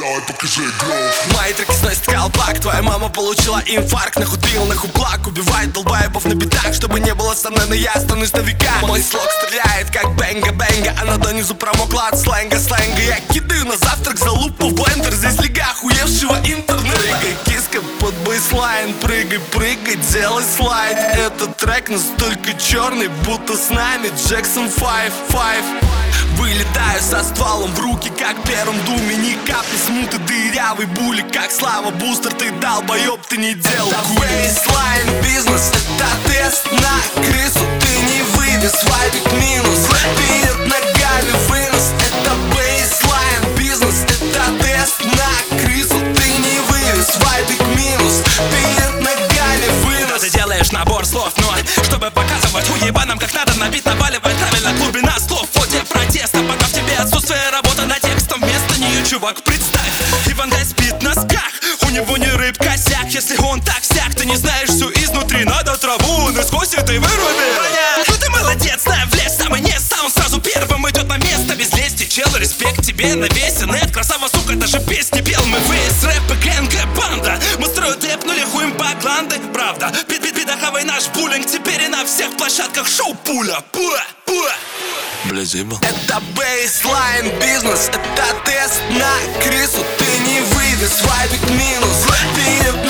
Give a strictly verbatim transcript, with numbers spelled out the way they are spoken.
давай покажи гроув. Мои треки сносит колпак, твоя мама получила инфаркт. Нахудил, нахуплак, убивает долбоебов на битах. Чтобы не было со мной, но я останусь на века. Мой слог стреляет, как бенга-бенга, а на донизу промокла от сленга-сленга. Я кидаю на завтрак залупу в блендер. Здесь лига охуевшего интернета. Прыгай, киска под бейслайн, прыгай, прыгай, делай слайд. Этот трек настолько черный, будто с нами Джексон Файв, Файв. Вылетаю со стволом в руки, как в первом думе. Ни капли смуты, дырявый булик, как Слава Бустер. Ты долбоеб, ты не делал гули. Бейслайн бизнес, это тест на крысу. Ты не вывез, вайбик минус. Перед ногами вынос. Это бейслайн бизнес, это тест на крысу. Ты не вывез, вайбик минус. Перед ногами вынос. Ты делаешь набор слов, но чтобы показывать уебанам, как надо набить, наваливать правильно глубина слов. В ходе протеста, пока в тебе отсутствие работы над текстом, вместо нее, чувак, представь, Иван Гай спит на сках, у него не рыб косяк. Если он так всяк, ты не знаешь всю изнутри. Надо траву насквозь и выруби. Ну ты молодец, знаю, влез самый не сам. Сразу первым идет на место без лести. Чел, респект тебе на весь нет. Красава, сука, даже песни пел. Мы весь рэп и гэнга банда. Мы строю депнули хуем бакланды. Правда, пидаховый наш буллинг. Теперь и на всех площадках шоу пуля. Пуля, пуля. Бля, заебал. Это бейслайн бизнес, это тест на крысу. Ты не вывез, вайбик минус. Перед